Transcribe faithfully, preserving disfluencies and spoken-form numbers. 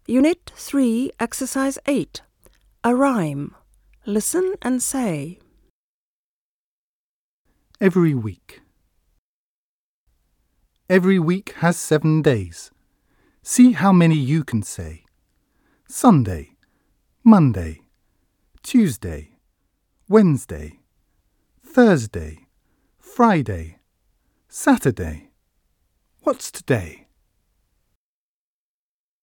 Unit three, Exercise eight. A rhyme. Listen and say. Every week. Every week has seven days. See how many you can say. Sunday, Monday, Tuesday, Wednesday, Thursday, Friday, Saturday. What's today?